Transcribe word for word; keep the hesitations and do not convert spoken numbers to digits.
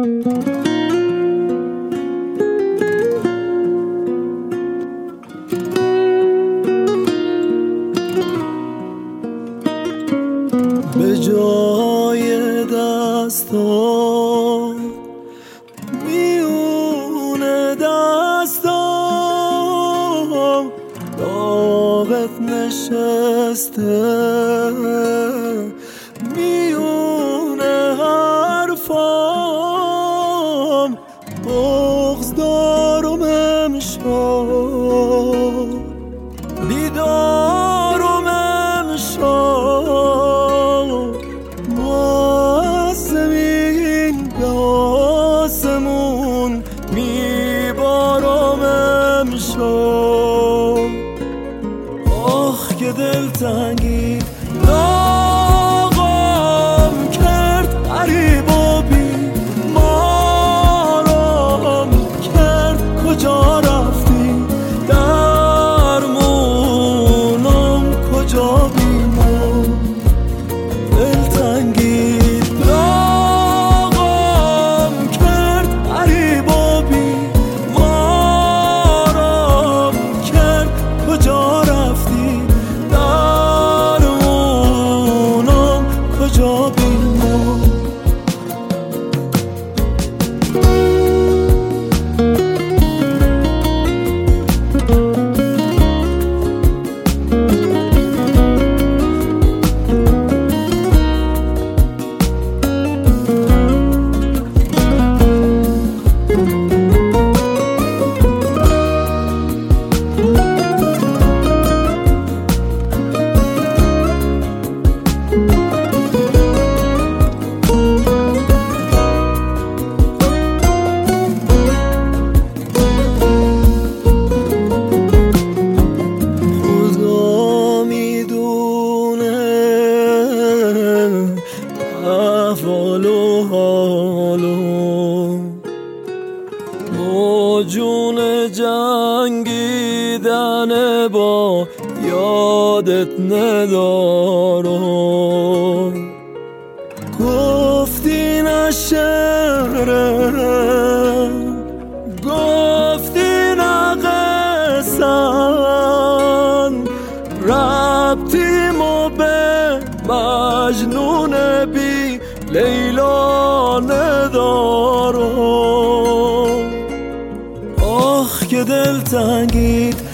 به جای دستان میونه دستان داغت نشسته، میونه حرفام بغض دارم امشب، بیدارم امشب، ما از زمین به آسمون میبارم امشب. آخ که دلتنگی لاغم کرد، غریب و بیمارم کرد، کجا رفتی درمونم کجا بیمار. دلتنگی لاغم کرد، غریب و بیمارم کرد، کجا رفتی درمونم کجا بیمار. احوال و حالو موجون جنگیدن با یادت ندارم. گفتی نشرم، گفتی نقصن، ربطیمو به مجنون بی لیلا ندارم. آخ که دلتنگیت